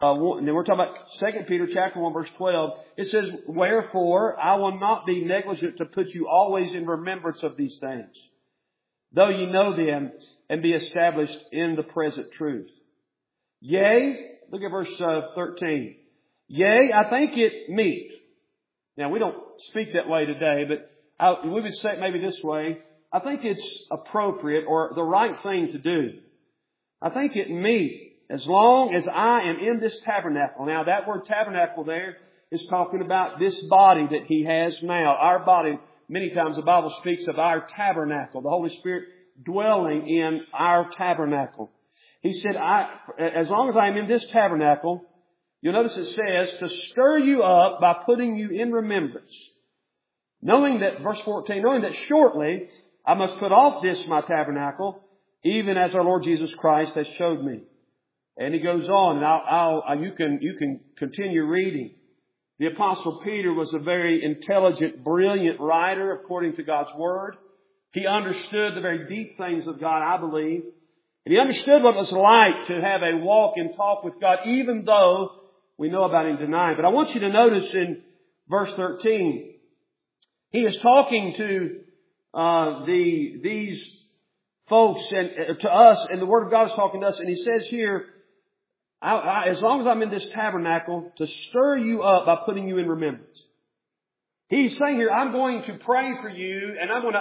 And then we're talking about 2 Peter chapter 1 verse 12. It says, "Wherefore I will not be negligent to put you always in remembrance of these things, though ye know them and be established in the present truth. Yea," look at verse 13. "Yea, I think it meet." Now we don't speak that way today, but we would say it maybe this way. I think it's appropriate or the right thing to do. I think it meet, as long as I am in this tabernacle. Now that word tabernacle there is talking about this body that He has now. Our body, many times the Bible speaks of our tabernacle, the Holy Spirit dwelling in our tabernacle. He said, as long as I am in this tabernacle, you'll notice it says, to stir you up by putting you in remembrance. Knowing that, verse 14, knowing that shortly I must put off this my tabernacle, even as our Lord Jesus Christ has showed me. And he goes on, and you can continue reading. The Apostle Peter was a very intelligent, brilliant writer according to God's Word. He understood the very deep things of God, I believe. And he understood what it was like to have a walk and talk with God, even though we know about him denying. But I want you to notice in verse 13, he is talking to these folks and to us, and the Word of God is talking to us, and he says here, as long as I'm in this tabernacle, to stir you up by putting you in remembrance. He's saying here, I'm going to pray for you, and I'm going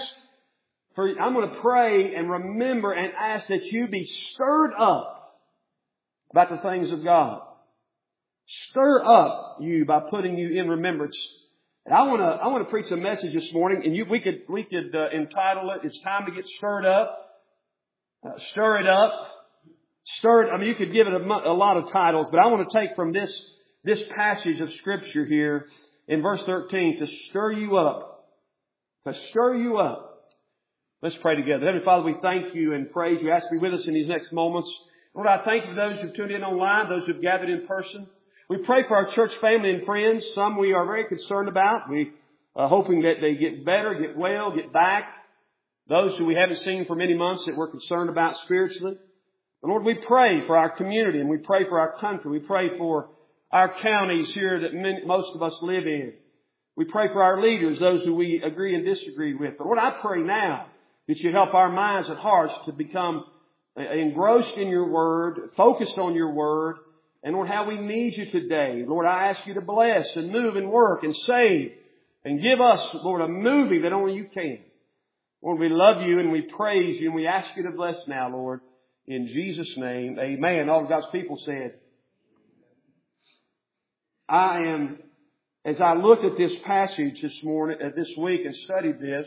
to pray and remember and ask that you be stirred up about the things of God. Stir up you by putting you in remembrance. And I want to preach a message this morning, and we could entitle it, "It's Time to Get Stirred Up." Stir it up. You could give it a lot of titles, but I want to take from this passage of Scripture here in verse 13, to stir you up. To stir you up. Let's pray together. Heavenly Father, we thank you and praise you. Ask to be with us in these next moments. Lord, I thank you for those who've tuned in online, those who've gathered in person. We pray for our church family and friends. Some we are very concerned about. We are hoping that they get better, get well, get back. Those who we haven't seen for many months that we're concerned about spiritually. And Lord, we pray for our community and we pray for our country. We pray for our counties here that most of us live in. We pray for our leaders, those who we agree and disagree with. But Lord, I pray now that you help our minds and hearts to become engrossed in your Word, focused on your Word, and Lord, how we need you today. Lord, I ask you to bless and move and work and save and give us, Lord, a movie that only you can. Lord, we love you and we praise you and we ask you to bless now, Lord. In Jesus' name, amen. All of God's people said, as I looked at this passage this week and studied this,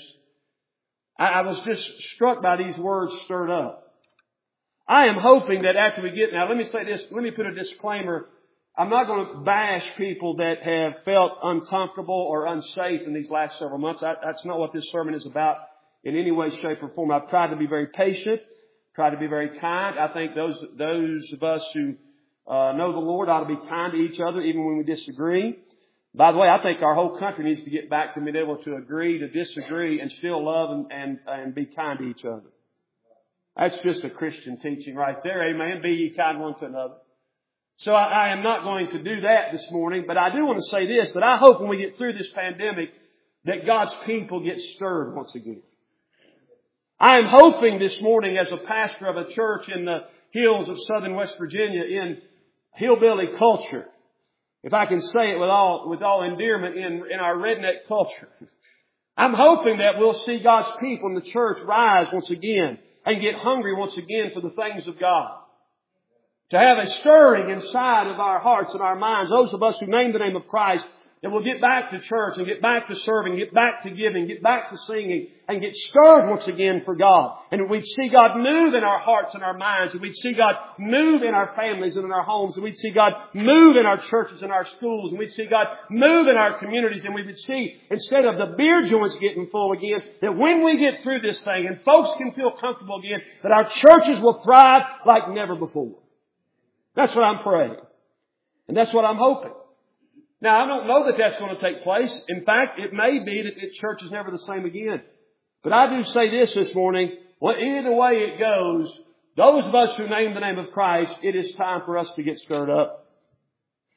I was just struck by these words, stirred up. I am hoping that after we get, now let me say this, let me put a disclaimer. I'm not going to bash people that have felt uncomfortable or unsafe in these last several months. That's not what this sermon is about in any way, shape, or form. I've tried to be very patient, tried to be very kind. I think those of us who know the Lord ought to be kind to each other even when we disagree. By the way, I think our whole country needs to get back to being able to agree to disagree and still love and be kind to each other. That's just a Christian teaching right there. Amen. Be ye kind one to another. So I am not going to do that this morning, but I do want to say this, that I hope when we get through this pandemic that God's people get stirred once again. I am hoping this morning as a pastor of a church in the hills of southern West Virginia in hillbilly culture, if I can say it with all endearment in our redneck culture, I'm hoping that we'll see God's people in the church rise once again and get hungry once again for the things of God. To have a stirring inside of our hearts and our minds, those of us who name the name of Christ, that we'll get back to church and get back to serving, get back to giving, get back to singing, and get stirred once again for God. And we'd see God move in our hearts and our minds, and we'd see God move in our families and in our homes, and we'd see God move in our churches and our schools, and we'd see God move in our communities, and we would see, instead of the beer joints getting full again, that when we get through this thing and folks can feel comfortable again, that our churches will thrive like never before. That's what I'm praying. And that's what I'm hoping. Now, I don't know that that's going to take place. In fact, it may be that the church is never the same again. But I do say this morning, well, either way it goes, those of us who name the name of Christ, it is time for us to get stirred up.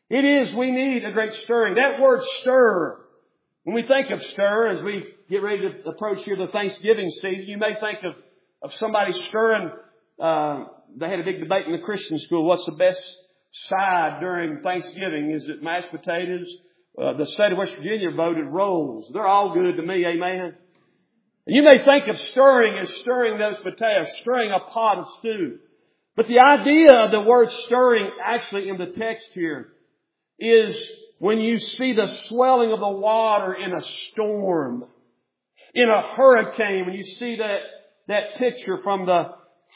It is, we need a great stirring. That word stir, when we think of stir, as we get ready to approach here the Thanksgiving season, you may think of somebody stirring. They had a big debate in the Christian school. What's the best side during Thanksgiving? Is it mashed potatoes? The state of West Virginia voted rolls. They're all good to me, amen? And you may think of stirring as stirring those potatoes, stirring a pot of stew. But the idea of the word stirring actually in the text here is when you see the swelling of the water in a storm, in a hurricane, when you see that picture from the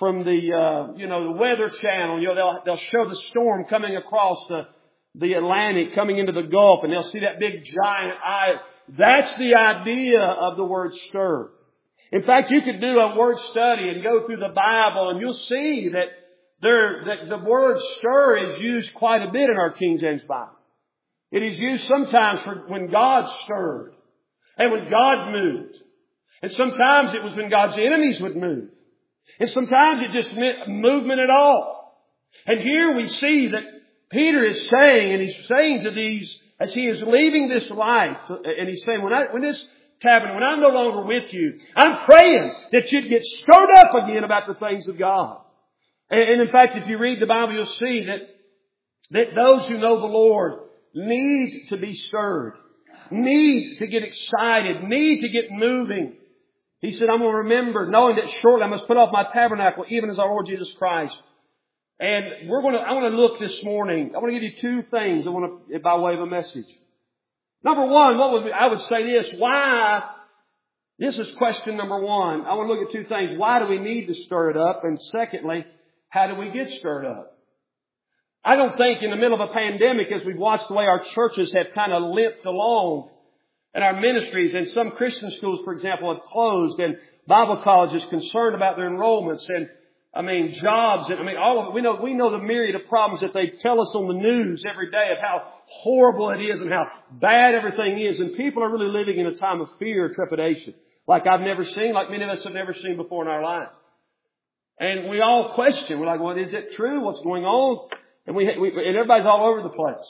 Weather Channel, they'll show the storm coming across the Atlantic, coming into the Gulf, and they'll see that big giant eye. That's the idea of the word stir. In fact, you could do a word study and go through the Bible, and you'll see that the word stir is used quite a bit in our King James Bible. It is used sometimes for when God stirred and when God moved. And sometimes it was when God's enemies would move. And sometimes it just meant movement at all. And here we see that Peter is saying, and he's saying to these, as he is leaving this life, and he's saying, when I'm no longer with you, I'm praying that you'd get stirred up again about the things of God. And in fact, if you read the Bible, you'll see that those who know the Lord need to be stirred, need to get excited, need to get moving. He said, I'm going to remember, knowing that shortly I must put off my tabernacle, even as our Lord Jesus Christ. And I want to look this morning. I want to give you two things by way of a message. Number one, I would say this. Why? This is question number one. I want to look at two things. Why do we need to stir it up? And secondly, how do we get stirred up? I don't think in the middle of a pandemic, as we've watched the way our churches have kind of limped along and our ministries, and some Christian schools, for example, have closed, and Bible colleges concerned about their enrollments, and jobs, and all of it. We know the myriad of problems that they tell us on the news every day of how horrible it is and how bad everything is, and people are really living in a time of fear, trepidation, like I've never seen, like many of us have never seen before in our lives. And we all question. We're like, well, is it true? What's going on? And and everybody's all over the place.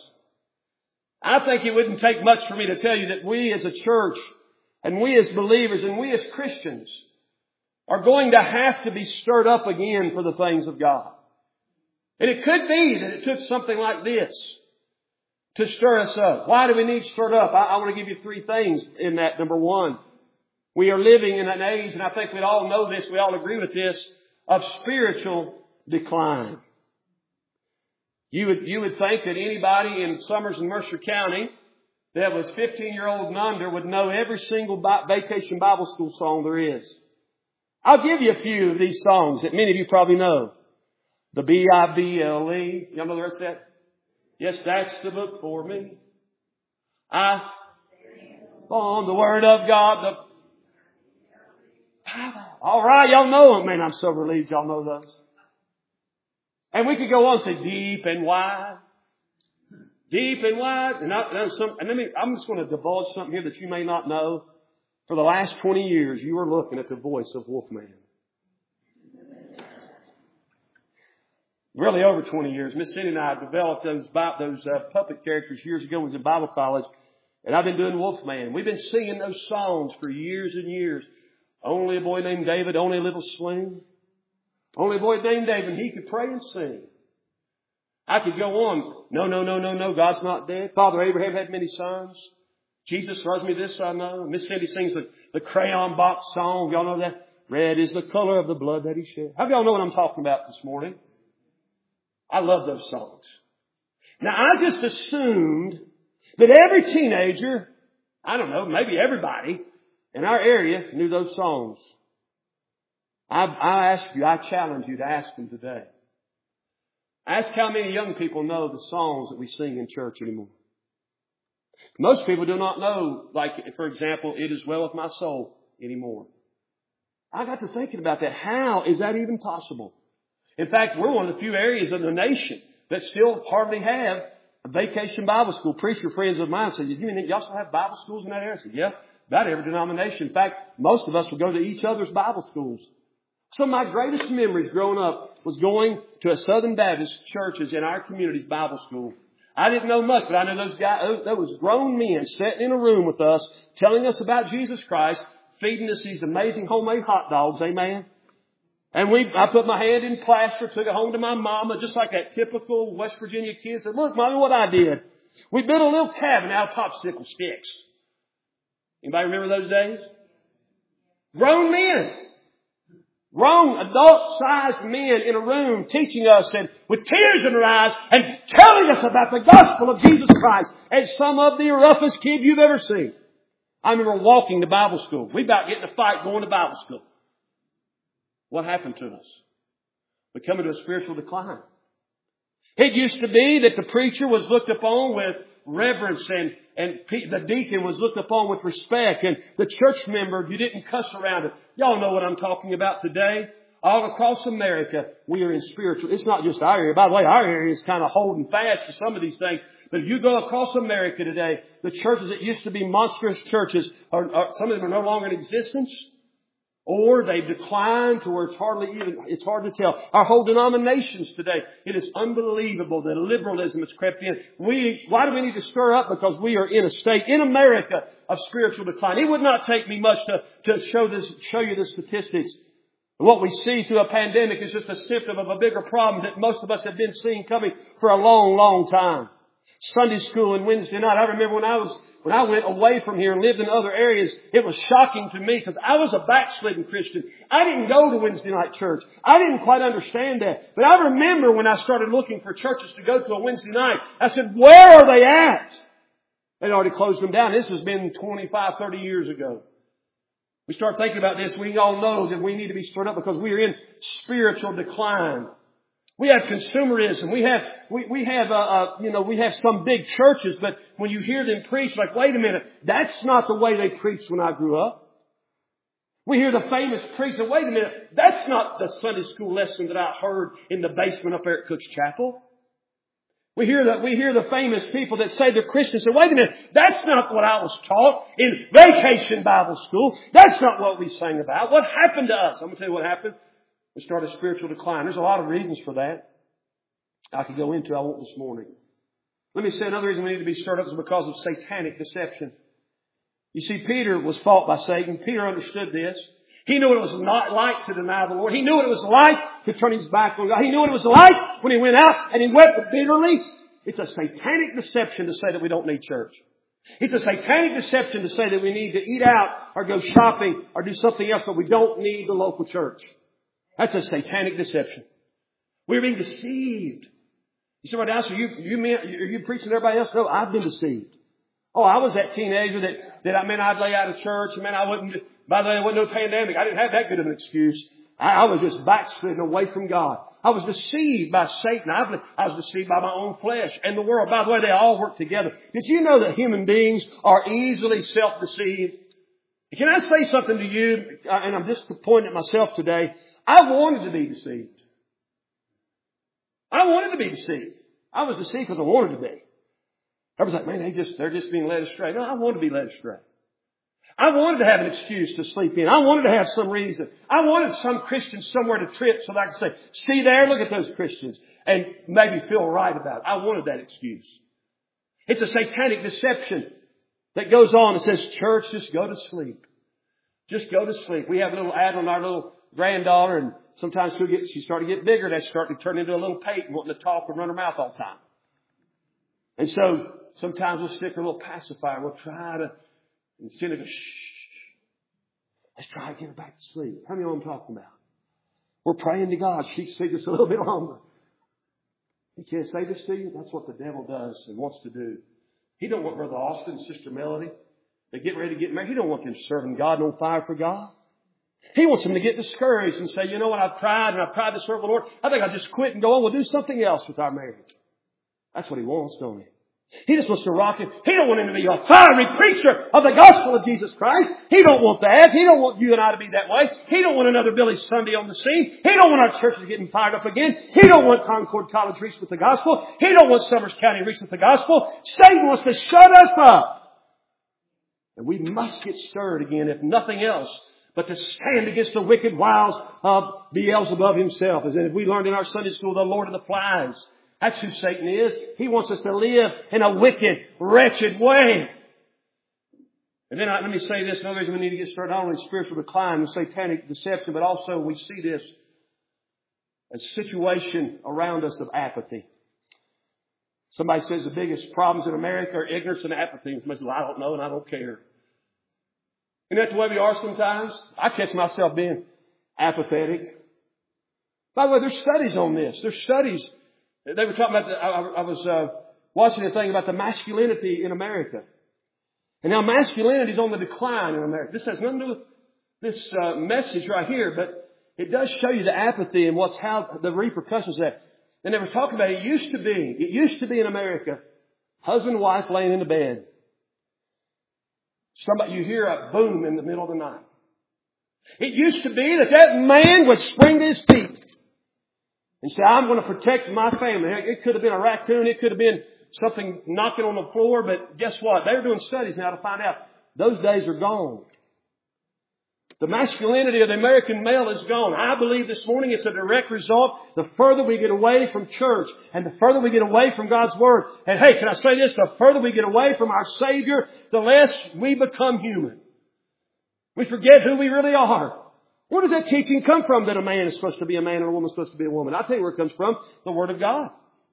I think it wouldn't take much for me to tell you that we as a church and we as believers and we as Christians are going to have to be stirred up again for the things of God. And it could be that it took something like this to stir us up. Why do we need stirred up? I want to give you three things in that. Number one, we are living in an age, and I think we all know this, we all agree with this, of spiritual decline. You would think that anybody in Summers and Mercer County that was 15-year-old and under would know every single Vacation Bible School song there is. I'll give you a few of these songs that many of you probably know. The B-I-B-L-E. Y'all know the rest of that? Yes, that's the book for me. On the Word of God. All right, y'all know them. Man, I'm so relieved y'all know those. And we could go on and say, deep and wide. Deep and wide. I'm just going to divulge something here that you may not know. For the last 20 years, you were looking at the voice of Wolfman. Really over 20 years. Miss Cindy and I developed those puppet characters years ago when we was in Bible college. And I've been doing Wolfman. We've been singing those songs for years and years. Only a boy named David, only a little sling. Only a boy named David, he could pray and sing. I could go on. No, God's not dead. Father Abraham had many sons. Jesus loves me, this I know. Miss Cindy sings the crayon box song. Y'all know that? Red is the color of the blood that he shed. How do y'all know what I'm talking about this morning? I love those songs. Now, I just assumed that every teenager, I don't know, maybe everybody in our area knew those songs. I challenge you to ask them today. Ask how many young people know the songs that we sing in church anymore. Most people do not know, like, for example, It Is Well With My Soul anymore. I got to thinking about that. How is that even possible? In fact, we're one of the few areas of the nation that still hardly have a Vacation Bible School. Preacher friends of mine said, you mean y'all still have Bible schools in that area? I said, yeah, about every denomination. In fact, most of us would go to each other's Bible schools. Some of my greatest memories growing up was going to a Southern Baptist churches in our community's Bible school. I didn't know much, but I know those guys, those grown men sitting in a room with us, telling us about Jesus Christ, feeding us these amazing homemade hot dogs. Amen. And I put my hand in plaster, took it home to my mama, just like that typical West Virginia kid. Said, look, Mommy, what I did. We built a little cabin out of popsicle sticks. Anybody remember those days? Grown men. Grown, adult-sized men in a room teaching us and with tears in their eyes and telling us about the gospel of Jesus Christ. And some of the roughest kids you've ever seen. I remember walking to Bible school. We about getting a fight going to Bible school. What happened to us? We come into a spiritual decline. It used to be that the preacher was looked upon with reverence and the deacon was looked upon with respect, and the church member, you didn't cuss around it. Y'all know what I'm talking about today. All across America, we are in spiritual. It's not just our area. By the way, our area is kind of holding fast to some of these things. But if you go across America today, the churches that used to be monstrous churches, some of them are no longer in existence. Or they've declined to where it's hard to tell. Our whole denominations today, it is unbelievable that liberalism has crept in. Why do we need to stir up? Because we are in a state in America of spiritual decline. It would not take me much to show you the statistics. What we see through a pandemic is just a symptom of a bigger problem that most of us have been seeing coming for a long, long time. Sunday school and Wednesday night. I remember when I went away from here and lived in other areas, it was shocking to me because I was a backslidden Christian. I didn't go to Wednesday night church. I didn't quite understand that. But I remember when I started looking for churches to go to on Wednesday night, I said, where are they at? They'd already closed them down. This has been 25, 30 years ago. We start thinking about this. We all know that we need to be stirred up because we are in spiritual decline. We have consumerism. We have some big churches, but when you hear them preach, like, wait a minute, that's not the way they preached when I grew up. We hear the famous preacher, wait a minute, that's not the Sunday school lesson that I heard in the basement up there at Cook's Chapel. We hear the famous people that say they're Christians say, wait a minute, that's not what I was taught in vacation Bible school. That's not what we sang about. What happened to us? I'm going to tell you what happened. We started spiritual decline. There's a lot of reasons for that I could go into. I won't this morning. Let me say another reason we need to be stirred up is because of satanic deception. You see, Peter was fought by Satan. Peter understood this. He knew what it was not like to deny the Lord. He knew what it was like to turn his back on God. He knew what it was like when he went out and he wept bitterly. It's a satanic deception to say that we don't need church. It's a satanic deception to say that we need to eat out or go shopping or do something else, but we don't need the local church. That's a satanic deception. We're being deceived. You say, well, now, so are you preaching to everybody else? No, I've been deceived. Oh, I was that teenager that I'd lay out of church. I wouldn't, by the way, there wasn't no pandemic. I didn't have that good of an excuse. I was just backslidden away from God. I was deceived by Satan. I was deceived by my own flesh and the world. By the way, they all work together. Did you know that human beings are easily self-deceived? Can I say something to you? And I'm disappointed at myself today. I wanted to be deceived. I wanted to be deceived. I was deceived because I wanted to be. Everybody's like, man, they're just being led astray. No, I wanted to be led astray. I wanted to have an excuse to sleep in. I wanted to have some reason. I wanted some Christians somewhere to trip so that I could say, see there, look at those Christians, and maybe feel right about it. I wanted that excuse. It's a satanic deception that goes on and says, church, just go to sleep. Just go to sleep. We have a little ad on our little granddaughter, and sometimes she started to get bigger. They start to turn into a little Peyton, wanting to talk and run her mouth all the time. And so sometimes we'll stick her a little pacifier. We'll try to send her to shh. Let's try to get her back to sleep. How many know what I'm talking about? We're praying to God. She can stay just a little bit longer. He can't say this to you. That's what the devil does and wants to do. He don't want Brother Austin and Sister Melody. They get ready to get married. He don't want them serving God and on fire for God. He wants them to get discouraged and say, you know what, I've tried to serve the Lord. I think I'll just quit and go on. We'll do something else with our marriage. That's what he wants, don't he? He just wants to rock him. He don't want him to be a fiery preacher of the gospel of Jesus Christ. He don't want that. He don't want you and I to be that way. He don't want another Billy Sunday on the scene. He don't want our churches getting fired up again. He don't want Concord College reached with the gospel. He don't want Summers County reached with the gospel. Satan wants to shut us up. And we must get stirred again, if nothing else, but to stand against the wicked wiles of Beelzebub himself. As we learned in our Sunday school, the Lord of the Flies. That's who Satan is. He wants us to live in a wicked, wretched way. And then let me say this. Another reason we need to get started not only spiritual decline and satanic deception, but also we see this as a situation around us of apathy. Somebody says the biggest problems in America are ignorance and apathy. And somebody says, well, I don't know and I don't care. Isn't that the way we are sometimes? I catch myself being apathetic. By the way, there's studies on this. There's studies. They were talking about, I was watching a thing about the masculinity in America. And now masculinity is on the decline in America. This has nothing to do with this message right here, but it does show you the apathy and how the repercussions of that. And they were talking about it used to be in America, husband and wife laying in the bed. You hear a boom in the middle of the night. It used to be that man would spring to his feet and say, I'm going to protect my family. It could have been a raccoon. It could have been something knocking on the floor. But guess what? They're doing studies now to find out those days are gone. The masculinity of the American male is gone. I believe this morning it's a direct result. The further we get away from church and the further we get away from God's Word. And hey, can I say this? The further we get away from our Savior, the less we become human. We forget who we really are. Where does that teaching come from that a man is supposed to be a man and a woman is supposed to be a woman? I'll tell you where it comes from. The Word of God.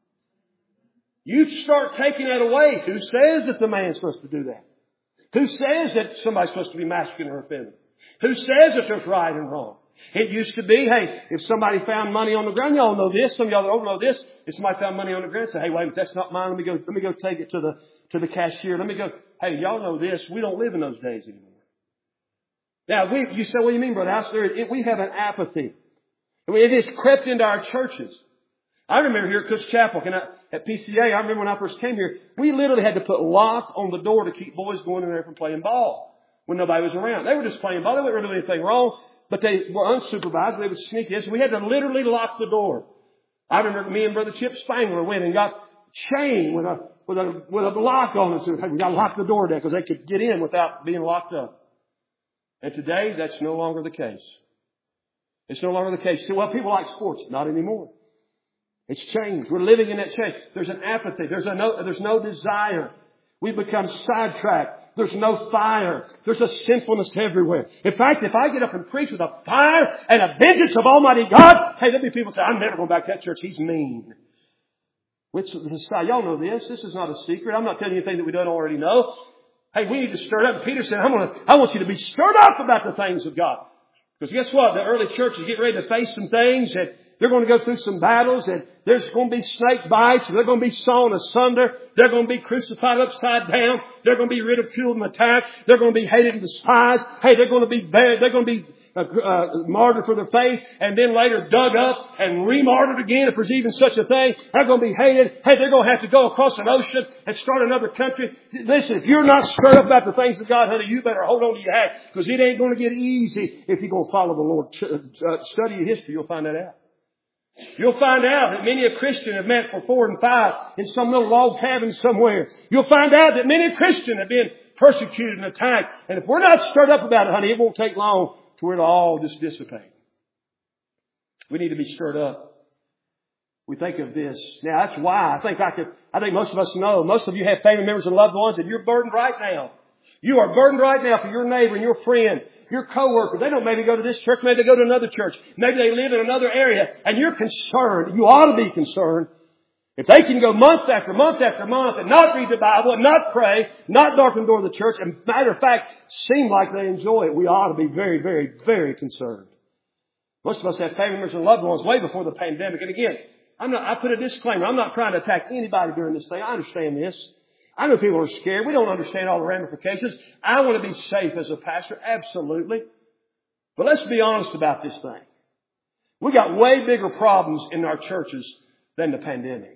You start taking that away. Who says that the man is supposed to do that? Who says that somebody's supposed to be masculine or feminine? Who says that there's right and wrong? It used to be, hey, if somebody found money on the ground, y'all know this, some of y'all don't know this. If somebody found money on the ground, say, hey, wait a minute, that's not mine. Let me go take it to the cashier. Let me go, hey, y'all know this. We don't live in those days anymore. Now, you say, what do you mean, Brother House? We have an apathy. It has crept into our churches. I remember here at Cook's Chapel, at PCA, I remember when I first came here, we literally had to put lock on the door to keep boys going in there from playing ball when nobody was around. They were just playing ball. They weren't doing anything wrong, but they were unsupervised. They would sneak in. So we had to literally lock the door. I remember me and Brother Chip Spangler went and got chain with a lock on it. So we got to lock the door down because they could get in without being locked up. And today, that's no longer the case. It's no longer the case. You say, well, people like sports. Not anymore. It's changed. We're living in that change. There's an apathy. There's no desire. We've become sidetracked. There's no fire. There's a sinfulness everywhere. In fact, if I get up and preach with a fire and a vengeance of Almighty God, hey, there'll be people say, I'm never going back to that church. He's mean. Y'all know this. This is not a secret. I'm not telling you anything that we don't already know. Hey, we need to stir up. And Peter said, I want you to be stirred up about the things of God. Because guess what? The early church is getting ready to face some things that they're going to go through some battles, and there's going to be snake bites, and they're going to be sawn asunder. They're going to be crucified upside down. They're going to be ridiculed and attacked. They're going to be hated and despised. Hey, they're going to be buried. They're going to be martyred for their faith, and then later dug up and remartyred again, if there's even such a thing. They're going to be hated. Hey, they're going to have to go across an ocean and start another country. Listen, if you're not stirred up about the things of God, honey, you better hold on to your hat, because it ain't going to get easy if you're going to follow the Lord. Study your history, you'll find that out. You'll find out that many a Christian have met for 4 and 5 in some little log cabin somewhere. You'll find out that many a Christian have been persecuted and attacked. And if we're not stirred up about it, honey, it won't take long to where it'll all just dissipate. We need to be stirred up. We think of this. Now, that's why I think most of us know. Most of you have family members and loved ones, and you're burdened right now. You are burdened right now for your neighbor and your friend, your coworker. They don't maybe go to this church. Maybe they go to another church. Maybe they live in another area. And you're concerned. You ought to be concerned. If they can go month after month after month and not read the Bible and not pray, not darken the door of the church, and matter of fact, seem like they enjoy it, we ought to be very, very, very concerned. Most of us have family members and loved ones way before the pandemic. And again, I put a disclaimer. I'm not trying to attack anybody during this thing. I understand this. I know people are scared. We don't understand all the ramifications. I want to be safe as a pastor. Absolutely. But let's be honest about this thing. We got way bigger problems in our churches than the pandemic.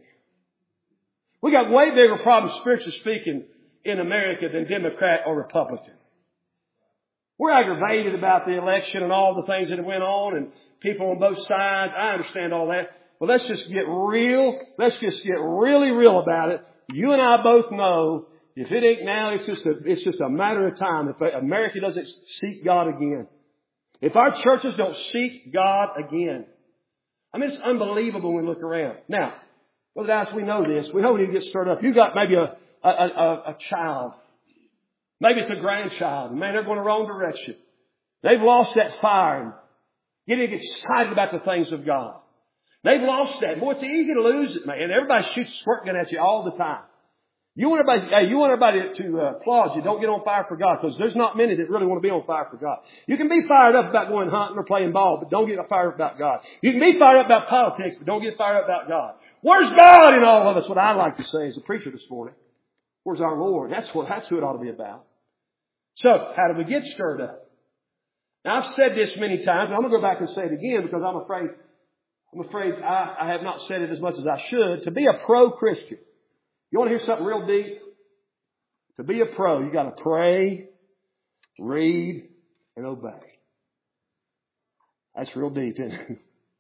We got way bigger problems, spiritually speaking, in America than Democrat or Republican. We're aggravated about the election and all the things that went on and people on both sides. I understand all that. But let's just get real. Let's just get really real about it. You and I both know if it ain't now, it's just a matter of time. If America doesn't seek God again. If our churches don't seek God again. I mean, it's unbelievable when we look around. Now, Brother Dallas, we know this. We know we need to get stirred up. You got maybe a child. Maybe it's a grandchild. Man, they're going the wrong direction. They've lost that fire and getting excited about the things of God. They've lost that. Boy, it's easy to lose it, man. Everybody shoots a squirt gun at you all the time. You want everybody to applaud you. Don't get on fire for God, because there's not many that really want to be on fire for God. You can be fired up about going hunting or playing ball, but don't get fired up about God. You can be fired up about politics, but don't get fired up about God. Where's God in all of us? What I like to say as a preacher this morning. Where's our Lord? That's who it ought to be about. So, how do we get stirred up? Now, I've said this many times, and I'm going to go back and say it again because I'm afraid I have not said it as much as I should. To be a pro-Christian, you want to hear something real deep? To be a pro, you got to pray, read, and obey. That's real deep, isn't it?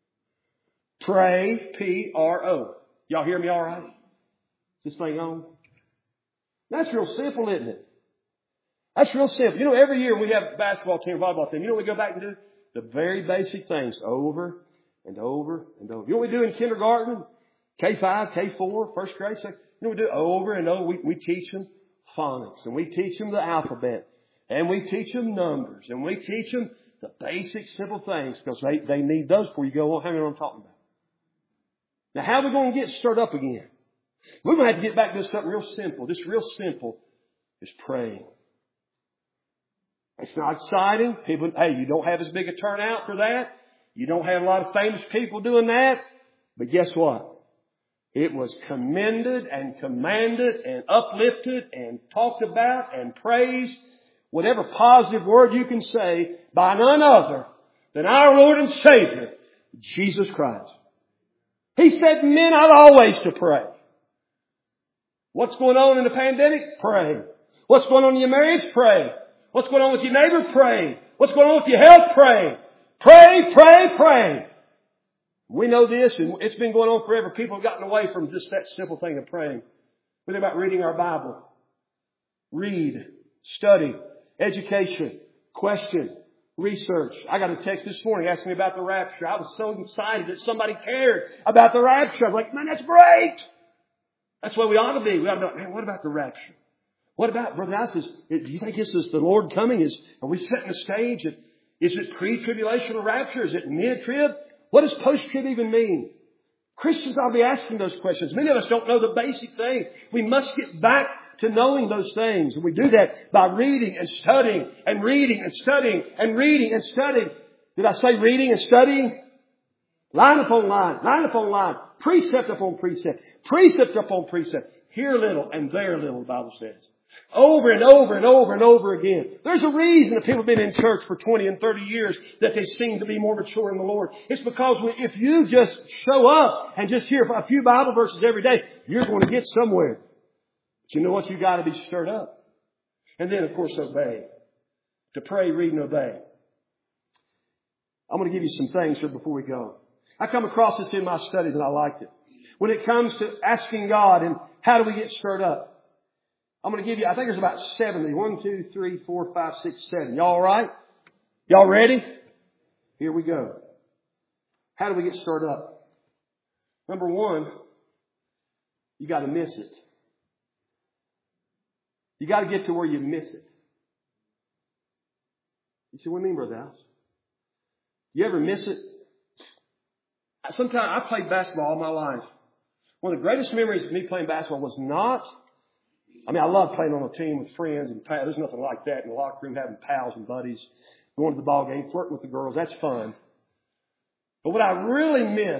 Pray, P-R-O. Y'all hear me all right? Is this thing on? That's real simple, isn't it? That's real simple. You know, every year we have a basketball team, volleyball team. You know what we go back and do? The very basic things over and over and over. You know what we do in kindergarten? K5, K4, first grade, second. You know what we do over and over? We teach them phonics, and we teach them the alphabet, and we teach them numbers, and we teach them the basic simple things, because they need those before you go on. How many know what I'm talking about? Now, how are we going to get stirred up again? We're going to have to get back to something real simple. This real simple is praying. It's not exciting. People, hey, you don't have as big a turnout for that. You don't have a lot of famous people doing that. But guess what? It was commended and commanded and uplifted and talked about and praised, whatever positive word you can say, by none other than our Lord and Savior, Jesus Christ. He said men ought always to pray. What's going on in the pandemic? Pray. What's going on in your marriage? Pray. What's going on with your neighbor? Pray. What's going on with your health? Pray. Pray, pray, pray. We know this, and it's been going on forever. People have gotten away from just that simple thing of praying. We think about reading our Bible. Read, study, education, question, research. I got a text this morning asking me about the rapture. I was so excited that somebody cared about the rapture. I was like, man, that's great. That's what we ought to be. We ought to be, man, what about the rapture? What about, Brother Dallas, do you think this is the Lord coming? Are we setting the stage? Is it pre-tribulational rapture? Is it mid-trib? What does post-trib even mean? Christians ought to be asking those questions. Many of us don't know the basic things. We must get back to knowing those things. And we do that by reading and studying and reading and studying and reading and studying. Did I say reading and studying? Line upon line, line upon line, precept upon precept, precept upon precept. Here a little and there a little, the Bible says. Over and over and over and over again. There's a reason that people have been in church for 20 and 30 years that they seem to be more mature in the Lord. It's because if you just show up and just hear a few Bible verses every day, you're going to get somewhere. But you know what? You got to be stirred up. And then, of course, obey. To pray, read, and obey. I'm going to give you some things here before we go. I come across this in my studies and I liked it. When it comes to asking God and how do we get stirred up, I'm going to give you, I think there's about 70. 1, 2, 3, 4, 5, 6, 7. Y'all all right? Y'all ready? Here we go. How do we get stirred up? Number one, you got to miss it. You got to get to where you miss it. You say, what do you mean, Brother Dallas? You ever miss it? Sometimes I played basketball all my life. One of the greatest memories of me playing basketball was not, I love playing on a team with friends and pals. There's nothing like that in the locker room, having pals and buddies, going to the ball game, flirting with the girls. That's fun. But what I really miss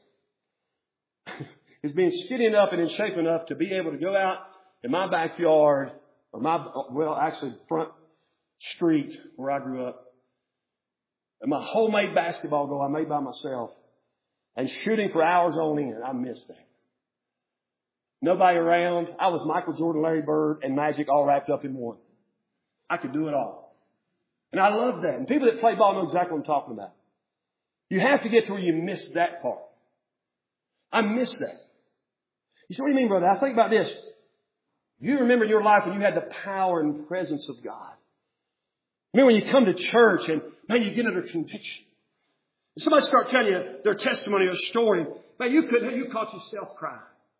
is being skinny enough and in shape enough to be able to go out in my backyard or actually front street where I grew up, and my homemade basketball goal I made by myself and shooting for hours on end. I miss that. Nobody around. I was Michael Jordan, Larry Bird, and Magic all wrapped up in one. I could do it all. And I love that. And people that play ball know exactly what I'm talking about. You have to get to where you miss that part. I miss that. You say, what do you mean, brother? I think about this. You remember in your life when you had the power and presence of God. Remember when you come to church and, man, you get under conviction. And somebody start telling you their testimony or story. Man, you caught yourself crying.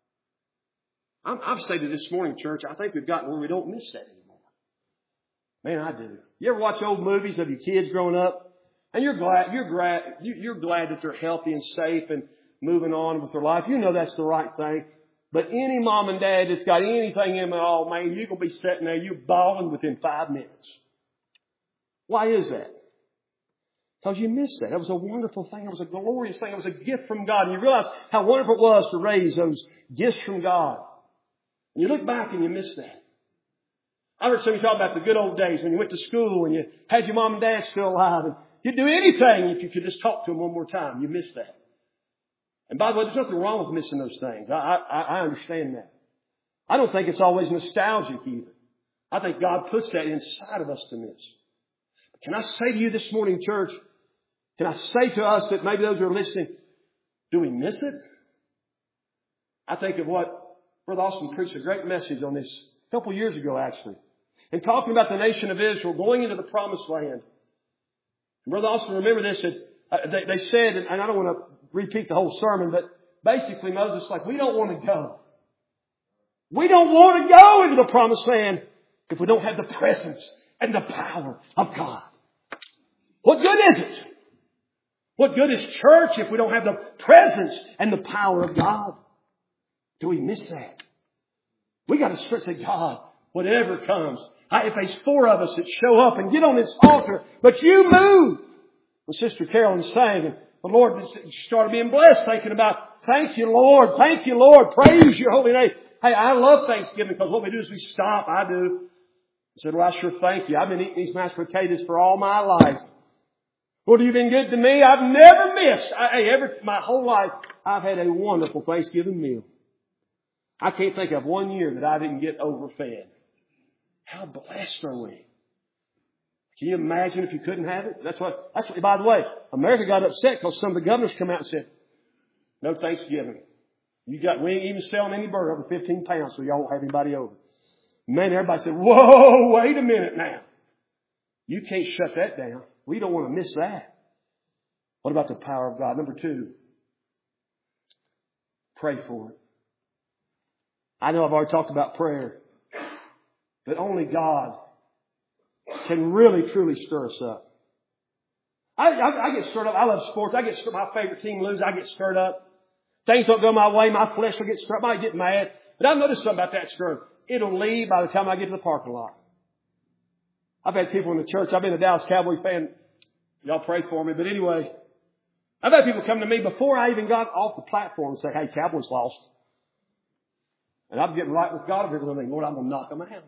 I've said it this morning, church, I think we've gotten where we don't miss that anymore. Man, I do. You ever watch old movies of your kids growing up? And you're glad that they're healthy and safe and moving on with their life. You know that's the right thing. But any mom and dad that's got anything in them at all, man, you're going to be sitting there, you're bawling within 5 minutes. Why is that? Because you miss that. It was a wonderful thing. It was a glorious thing. It was a gift from God. And you realize how wonderful it was to raise those gifts from God. And you look back and you miss that. I heard somebody talk about the good old days when you went to school and you had your mom and dad still alive. And you'd do anything if you could just talk to them one more time. You miss that. And by the way, there's nothing wrong with missing those things. I understand that. I don't think it's always nostalgic either. I think God puts that inside of us to miss. But can I say to you this morning, church, can I say to us that maybe those who are listening, do we miss it? I think of what Brother Austin preached a great message on this a couple of years ago, actually. And talking about the nation of Israel going into the promised land. And Brother Austin, remember this, they said, and I don't want to repeat the whole sermon, but basically Moses was like, we don't want to go. We don't want to go into the promised land if we don't have the presence and the power of God. What good is it? What good is church if we don't have the presence and the power of God? Do we miss that? We got to stress that God, whatever comes, if there's 4 of us that show up and get on this altar, but you move. When Sister Carolyn sang, and the Lord started being blessed, thinking about, thank you, Lord, praise your holy name. Hey, I love Thanksgiving because what we do is we stop. I do. I said, well, I sure thank you. I've been eating these mashed potatoes for all my life. Lord, you've been good to me. I've never missed. My whole life, I've had a wonderful Thanksgiving meal. I can't think of one year that I didn't get overfed. How blessed are we? Can you imagine if you couldn't have it? That's what, by the way, America got upset because some of the governors come out and said, no Thanksgiving. We ain't even selling any bird over 15 pounds, so y'all won't have anybody over. Man, everybody said, whoa, wait a minute now. You can't shut that down. We don't want to miss that. What about the power of God? Number 2, pray for it. I know I've already talked about prayer, but only God can really, truly stir us up. I get stirred up. I love sports. I get stirred up. My favorite team loses. I get stirred up. Things don't go my way. My flesh will get stirred up. I get mad. But I've noticed something about that stir. It'll leave by the time I get to the parking lot. I've had people in the church. I've been a Dallas Cowboy fan. Y'all pray for me. But anyway, I've had people come to me before I even got off the platform and say, hey, Cowboys lost. And I'm getting right with God over here. Lord, I'm going to knock them out.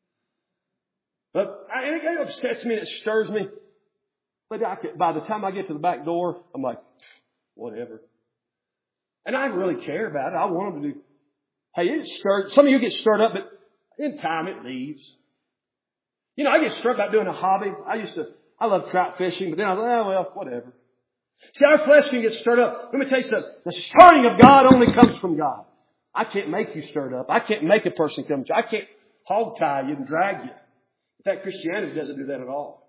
But it upsets me. It stirs me. But by the time I get to the back door, I'm like, whatever. And I really care about it. I want them to do. Hey, it's stirred. Some of you get stirred up, but in time it leaves. You know, I get stirred about doing a hobby. I love trout fishing, but then I thought, well, whatever. See, our flesh can get stirred up. Let me tell you something. The stirring of God only comes from God. I can't make you stirred up. I can't make a person come to you. I can't hog tie you and drag you. In fact, Christianity doesn't do that at all.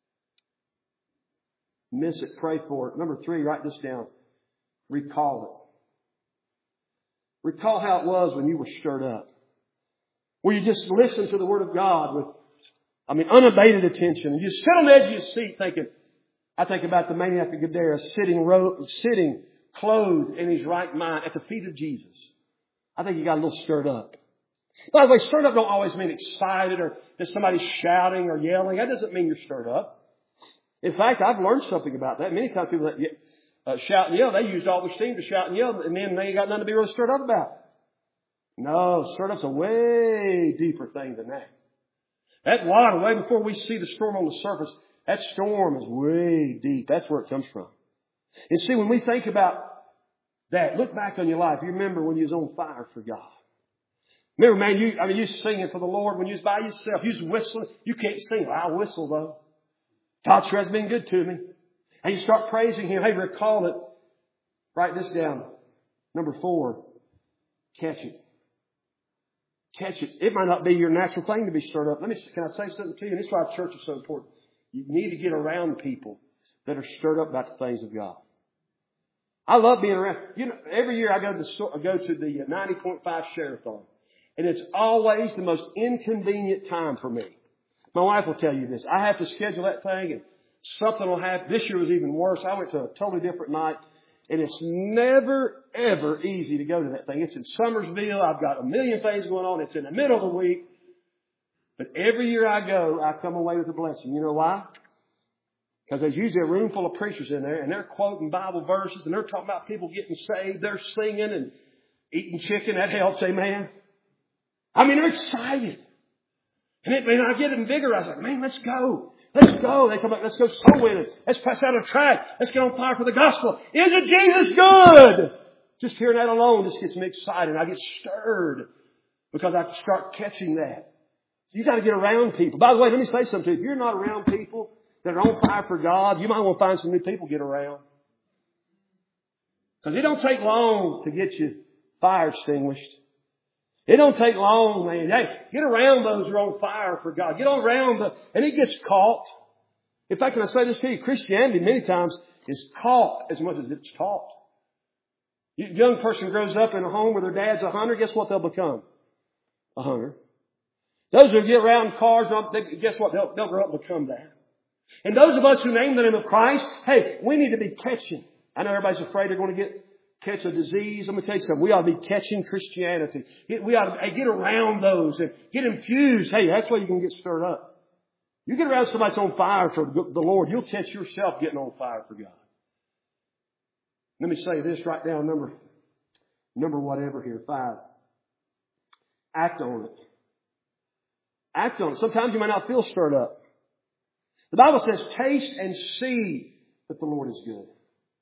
Miss it. Pray for it. Number 3, write this down. Recall it. Recall how it was when you were stirred up. Where you just listened to the Word of God with, unabated attention. And you sit on the edge of your seat thinking, I think about the maniac of Gadara sitting clothed in his right mind at the feet of Jesus. I think you got a little stirred up. By the way, stirred up don't always mean excited or that somebody's shouting or yelling. That doesn't mean you're stirred up. In fact, I've learned something about that. Many times people that shout and yell, they used all their steam to shout and yell, and then they ain't got nothing to be really stirred up about. No, stirred up's a way deeper thing than that. That water, way before we see the storm on the surface, that storm is way deep. That's where it comes from. And see, when we think about that, look back on your life. You remember when you was on fire for God. Remember, man, you singing for the Lord when you was by yourself. You was whistling. You can't sing. Well, I whistle, though. God sure has been good to me. And you start praising Him. Hey, recall it. Write this down. Number 4, catch it. Catch it. It might not be your natural thing to be stirred up. Can I say something to you? And this is why church is so important. You need to get around people that are stirred up about the things of God. I love being around. You know, every year I go to the 90.5 Share-a-thon. And it's always the most inconvenient time for me. My wife will tell you this. I have to schedule that thing and something will happen. This year was even worse. I went to a totally different night. And it's never, ever easy to go to that thing. It's in Summersville. I've got a million things going on. It's in the middle of the week. But every year I go, I come away with a blessing. You know why? Because there's usually a room full of preachers in there, and they're quoting Bible verses, and they're talking about people getting saved. They're singing and eating chicken. That helps, amen? I mean, they're excited. And I get invigorated. I was like, man, let's go. Let's go. They come back, let's go soul winning. Let's pass out a tract. Let's get on fire for the gospel. Isn't Jesus good? Just hearing that alone just gets me excited. I get stirred because I start catching that. So you got to get around people. By the way, let me say something to you. If you're not around people that are on fire for God, you might want to find some new people to get around. Because it don't take long to get you fire extinguished. It don't take long, man. Hey, get around those who are on fire for God. Get around and it gets caught. In fact, can I say this to you? Christianity many times is caught as much as it's taught. A young person grows up in a home where their dad's a hunter. Guess what they'll become? A hunter. Those who get around cars, guess what? They'll grow up and become that. And those of us who name the name of Christ, hey, we need to be catching. I know everybody's afraid they're going to catch a disease. Let me tell you something. We ought to be catching Christianity. We ought to get around those and get infused. Hey, that's why you can get stirred up. You get around somebody that's on fire for the Lord, you'll catch yourself getting on fire for God. Let me say this right now, number whatever here, 5. Act on it. Act on it. Sometimes you might not feel stirred up. The Bible says, taste and see that the Lord is good.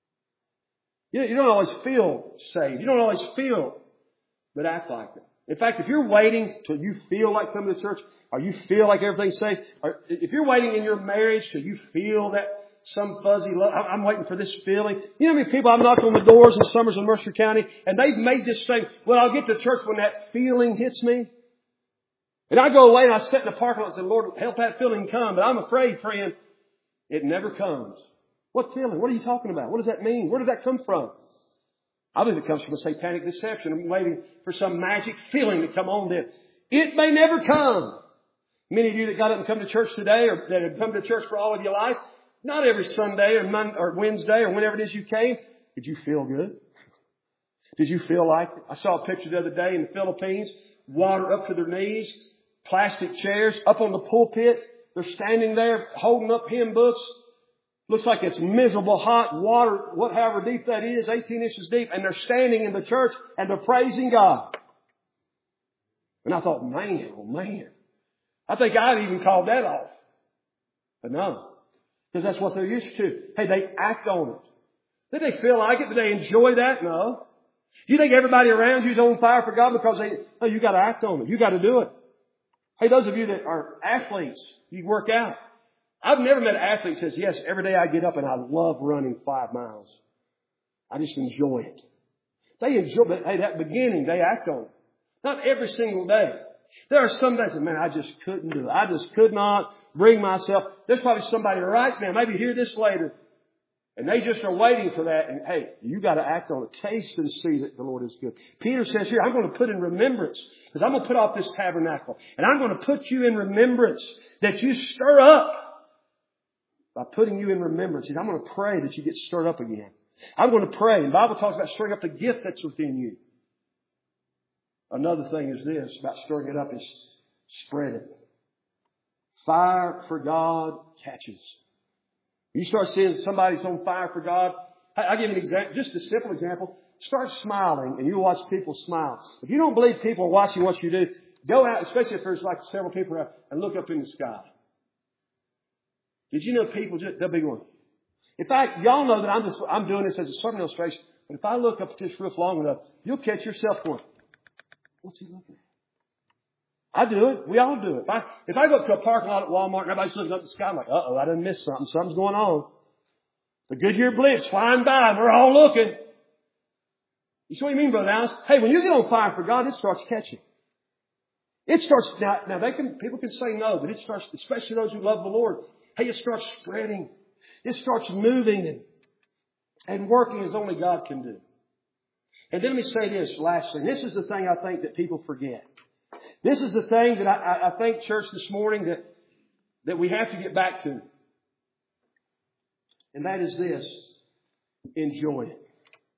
You don't always feel saved. You don't always feel, but act like it. In fact, if you're waiting till you feel like coming to church, or you feel like everything's safe, or if you're waiting in your marriage till you feel that some fuzzy love, I'm waiting for this feeling. You know how many people I've knocked on the doors in Summers and Mercer County, and they've made this thing, well, I'll get to church when that feeling hits me. And I go away and I sit in the parking lot and say, Lord, help that feeling come. But I'm afraid, friend, it never comes. What feeling? What are you talking about? What does that mean? Where did that come from? I believe it comes from a satanic deception. I'm waiting for some magic feeling to come on them. It may never come. Many of you that got up and come to church today, or that have come to church for all of your life, not every Sunday or Monday or Wednesday or whenever it is you came, did you feel good? Did you feel like it? I saw a picture the other day in the Philippines, water up to their knees, plastic chairs up on the pulpit. They're standing there holding up hymn books. Looks like it's miserable hot water, however deep that is, 18 inches deep. And they're standing in the church and they're praising God. And I thought, man, oh man. I think I'd even called that off. But no. Because that's what they're used to. Hey, they act on it. Did they feel like it? Did they enjoy that? No. Do you think everybody around you is on fire for God because you got to act on it. You got to do it. Hey, those of you that are athletes, you work out. I've never met an athlete that says, yes, every day I get up and I love running 5 miles. I just enjoy it. They enjoy it. Hey, that beginning, they act on it. Not every single day. There are some days that, man, I just couldn't do it. I just could not bring myself. There's probably somebody right now, maybe hear this later, and they just are waiting for that. And hey, you got to act on it. Taste and see that the Lord is good. Peter says here, I'm going to put in remembrance, because I'm going to put off this tabernacle, and I'm going to put you in remembrance that you stir up. By putting you in remembrance, I'm going to pray that you get stirred up again. I'm going to pray. The Bible talks about stirring up the gift that's within you. Another thing is this, about stirring it up, is spread it. Fire for God catches. You start seeing somebody's on fire for God. I'll give you an example, just a simple example. Start smiling and you watch people smile. If you don't believe people are watching what you do, go out, especially if there's like several people around, and look up in the sky. Did you know people they'll be going. In fact, y'all know that I'm doing this as a sermon illustration. But if I look up at this roof long enough, you'll catch yourself going, what's he looking at? I do it. We all do it. If I go up to a parking lot at Walmart and everybody's looking up at the sky, I'm like, I done missed something. Something's going on. The Goodyear Blitz flying by and we're all looking. You see what I mean, Brother Alice? Hey, when you get on fire for God, it starts catching. It starts, now people can say no, but it starts, especially those who love the Lord. Hey, it starts spreading. It starts moving and working as only God can do. And then let me say this lastly. This is the thing I think that people forget. This is the thing that I think, church, this morning that we have to get back to. And that is this. Enjoy it.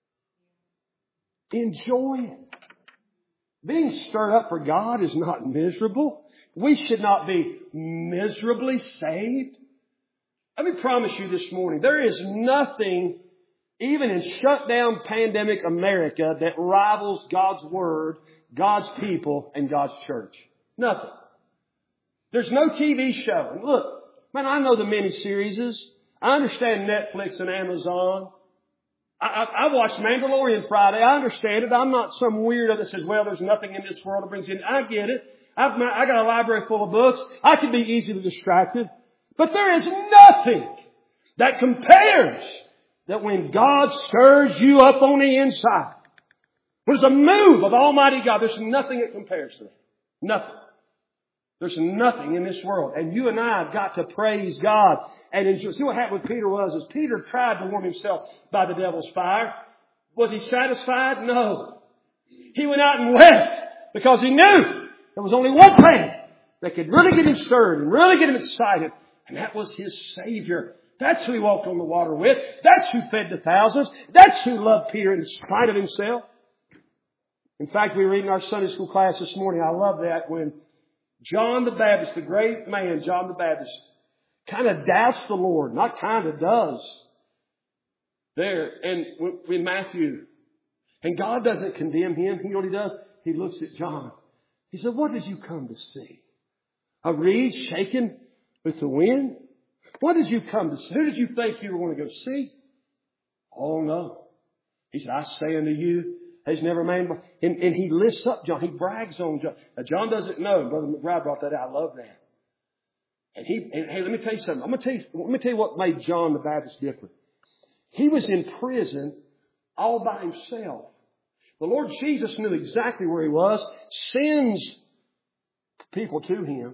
Enjoy it. Being stirred up for God is not miserable. We should not be miserably saved. Let me promise you this morning, there is nothing, even in shut down pandemic America, that rivals God's Word, God's people, and God's church. Nothing. There's no TV show. And look, man, I know the miniseries. I understand Netflix and Amazon. I watched Mandalorian Friday. I understand it. I'm not some weirdo that says, well, there's nothing in this world that brings in. I get it. I got a library full of books. I can be easily distracted. But there is nothing that compares that when God stirs you up on the inside. There's a move of Almighty God. There's nothing that compares to that. Nothing. There's nothing in this world. And you and I have got to praise God and enjoy. See what happened with Peter was Peter tried to warm himself by the devil's fire. Was he satisfied? No. He went out and wept because he knew there was only one thing that could really get him stirred and really get him excited. And that was his Savior. That's who he walked on the water with. That's who fed the thousands. That's who loved Peter in spite of himself. In fact, we read in our Sunday school class this morning, I love that, when John the Baptist, the great man, John the Baptist, kind of doubts the Lord. Not kind of, does. There, and with Matthew. And God doesn't condemn him. You know what he does? He looks at John. He said, what did you come to see? A reed shaken with the wind? What did you come to see? Who did you think you were going to go see? Oh, no. He said, I say unto you, has never man. And he lifts up John. He brags on John. Now, John doesn't know. Brother McBride brought that out. I love that. And hey, let me tell you something. Let me tell you what made John the Baptist different. He was in prison all by himself. The Lord Jesus knew exactly where he was, sends people to him.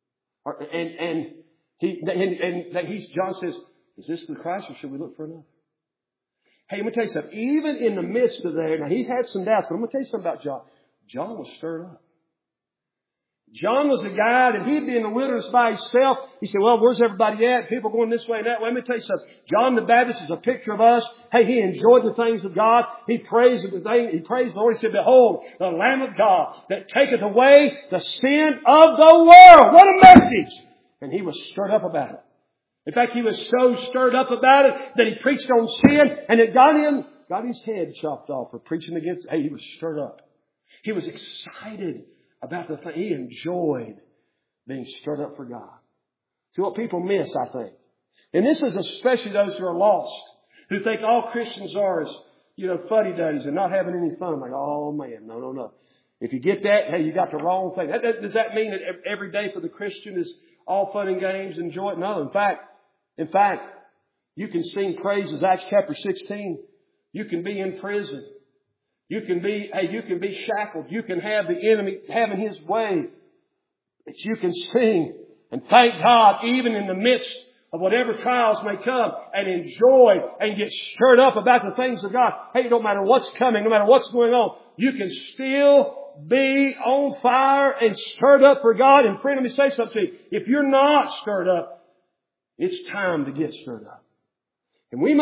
John says, is this the Christ or should we look for another? Hey, let me tell you something. Even in the midst of there, now he had some doubts, but I'm going to tell you something about John. John was stirred up. John was a guy that he'd be in the wilderness by himself. He said, well, where's everybody at? People going this way and that way. Let me tell you something. John the Baptist is a picture of us. Hey, he enjoyed the things of God. He praised the Lord. He said, behold, the Lamb of God that taketh away the sin of the world. What a message! And he was stirred up about it. In fact, he was so stirred up about it that he preached on sin and it got his head chopped off for preaching against it. Hey, he was stirred up. He was excited about the thing. He enjoyed being stirred up for God. See what people miss, I think. And this is especially those who are lost, who think all Christians are is, fuddy-duddies and not having any fun. Like, oh man, no. If you get that, hey, you got the wrong thing. Does that mean that every day for the Christian is all fun and games and joy? No, in fact, you can sing praises. Acts chapter 16. You can be in prison. You can be shackled. You can have the enemy having his way. But you can sing and thank God even in the midst of whatever trials may come and enjoy and get stirred up about the things of God. Hey, no matter what's coming, no matter what's going on, you can still be on fire and stirred up for God. And friend, let me say something to you. If you're not stirred up, it's time to get stirred up. And we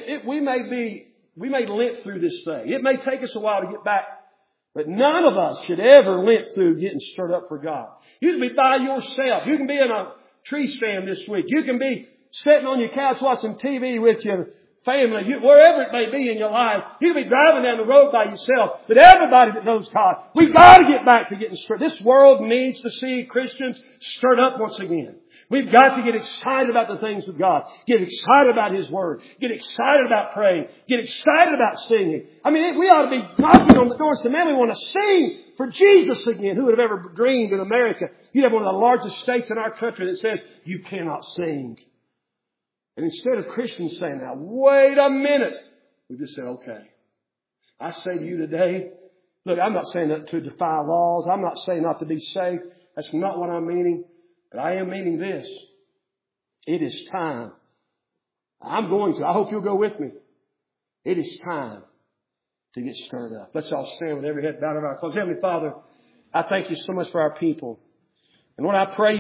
may limp through this thing. It may take us a while to get back. But none of us should ever limp through getting stirred up for God. You can be by yourself. You can be in a tree stand this week. You can be sitting on your couch watching TV with your family. Wherever it may be in your life. You can be driving down the road by yourself. But everybody that knows God, we've got to get back to getting stirred. This world needs to see Christians stirred up once again. We've got to get excited about the things of God. Get excited about His Word. Get excited about praying. Get excited about singing. I mean, we ought to be knocking on the door and saying, man, we want to sing for Jesus again. Who would have ever dreamed in America you'd have one of the largest states in our country that says you cannot sing. And instead of Christians saying, now, wait a minute, we just said, okay. I say to you today, look, I'm not saying that to defy laws. I'm not saying not to be safe. That's not what I'm meaning. But I am meaning this. It is time. I hope you'll go with me. It is time to get stirred up. Let's all stand with every head bowed and our closed. Heavenly Father, I thank you so much for our people. And Lord, I pray